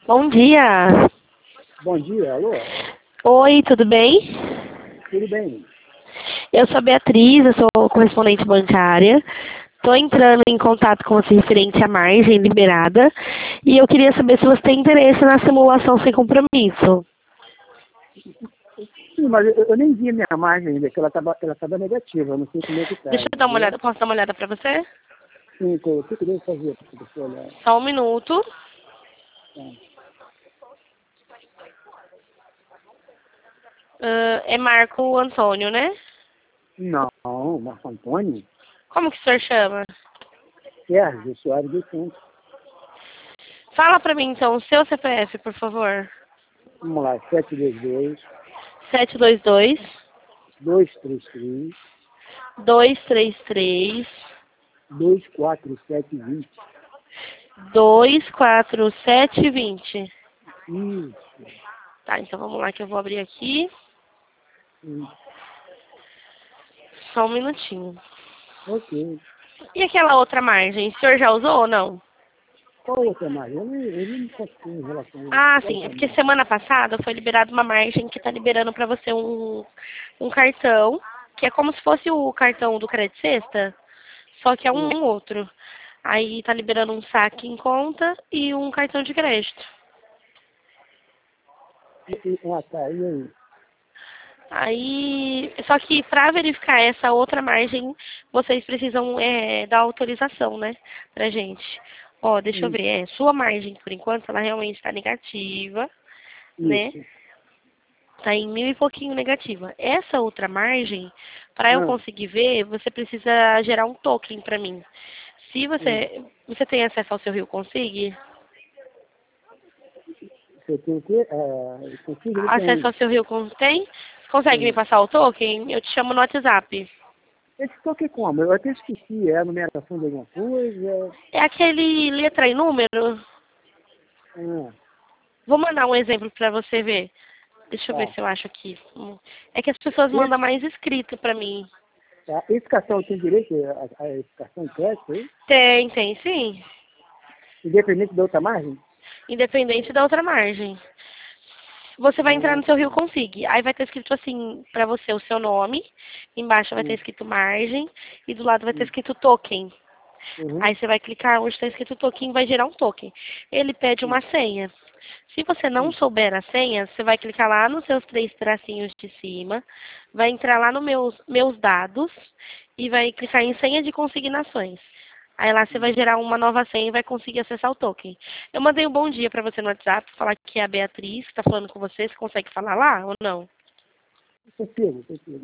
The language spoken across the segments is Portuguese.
Bom dia. Bom dia, alô? Oi, tudo bem? Tudo bem? Eu sou a Beatriz, eu sou correspondente bancária. Estou entrando em contato com você referente à margem liberada e eu queria saber se você tem interesse na simulação sem compromisso. Sim, mas eu nem vi a minha margem ainda, que ela tava negativa, eu não sei como é que tá, Deixa eu dar uma entendeu? olhada, posso dar uma olhada para você? Sim, o que eu devo fazer para você olhar? Só um minuto. Tá. É Marco Antônio, né? Não, Marco Antônio? Como que o senhor chama? Sérgio Soares dos Santos. Fala para mim então o seu CPF, por favor. Vamos lá, 722 722 233 233 24720. 24720. Isso. Tá, então vamos lá que eu vou abrir aqui. Hum, Só um minutinho. Ok. E aquela outra margem, o senhor já usou ou não? Qual outra margem? Eu não consigo em relação a isso. Ah, Qual sim, é outra porque margem? semana passada foi liberada uma margem que está liberando para você um cartão, que é como se fosse o cartão do Crédito Sexta, só que é Hum. um outro. Aí tá liberando um saque em conta e um cartão de crédito. Ah, tá, e aí? Aí, só que para verificar essa outra margem, vocês precisam dar autorização, né, pra gente. Ó, deixa eu Hum, ver, sua margem, por enquanto, ela realmente está negativa, né? Isso. Tá em 1.000 e pouquinho negativa. Essa outra margem, para eu Ah, conseguir ver, você precisa gerar um token para mim. Se hum. você tem acesso ao seu Rio Consig, Você tem o quê? Consigo? Ele acesso tem. ao seu Rio Consig, tem? Você consegue me Tem. passar o token? Eu te chamo no WhatsApp. Esse toque como? Eu até esqueci. É a numeração de alguma coisa? É aquele letra e número? Ah, Vou mandar um exemplo para você ver. Deixa eu ver tá. se eu acho aqui. É que as pessoas Esse, mandam mais escrito para mim. tá. Esse cartão tem direito a esse cartão de crédito aí? Tem sim. Independente da outra margem? Independente da outra margem. Você vai entrar Ah, no seu Rio tá. Consig. Aí vai ter escrito assim, para você, o seu nome. Embaixo vai ter Hum, escrito margem. E do lado vai ter hum, escrito token. uhum, Aí você vai clicar onde está escrito token e vai gerar um token. Ele pede hum, uma senha. Se você não hum. souber a senha, você vai clicar lá nos seus três tracinhos de cima. Vai entrar lá no meus dados. E vai clicar em senha de consignações. Aí lá você vai gerar uma nova senha e vai conseguir acessar o token. Eu mandei um bom dia para você no WhatsApp, falar que é a Beatriz que está falando com você. Você consegue falar lá ou não? Consigo.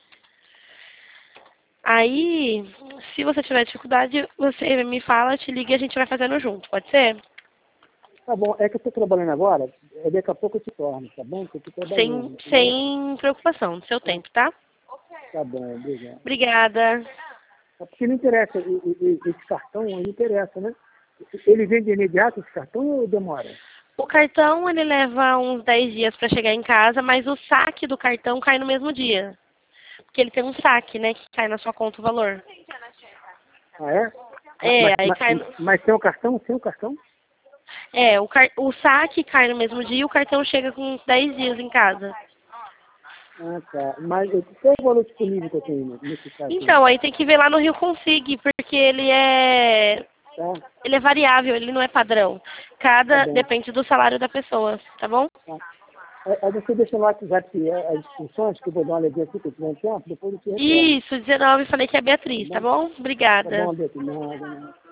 Aí, se você tiver dificuldade, você me fala, te liga e a gente vai fazendo junto, pode ser? Tá bom, é que eu estou trabalhando agora, daqui a pouco eu te torno, tá bom? Que eu estou trabalhando, entendeu? Sem preocupação, no seu Ah, tempo, tá? tá bom, obrigado. Obrigada. É porque não interessa, esse cartão não interessa, né? Ele vem de imediato esse cartão ou demora? O cartão, ele leva uns 10 dias para chegar em casa, mas o saque do cartão cai no mesmo dia. Porque ele tem um saque, né, que cai na sua conta o valor. Ah, é? É, aí cai. Mas tem o cartão? Sem o cartão? O saque cai no mesmo dia e o cartão chega com uns 10 dias em casa. Ah, tá. Mas qual é o valor disponível que eu tenho nesse caso aí? Então, aí tem que ver lá no Rio Consig, porque Tá? ele é variável, ele não é padrão. Tá Cada bom. depende do salário da pessoa, tá bom? Tá. Aí você deixa no WhatsApp as instruções, que eu vou dar uma olhadinha aqui, que eu tiver um tempo, depois eu te retorno. Isso, 19, falei que é a Tá Beatriz, tá bom? bom? Tá Obrigada. bom, Beto. Nada, nada.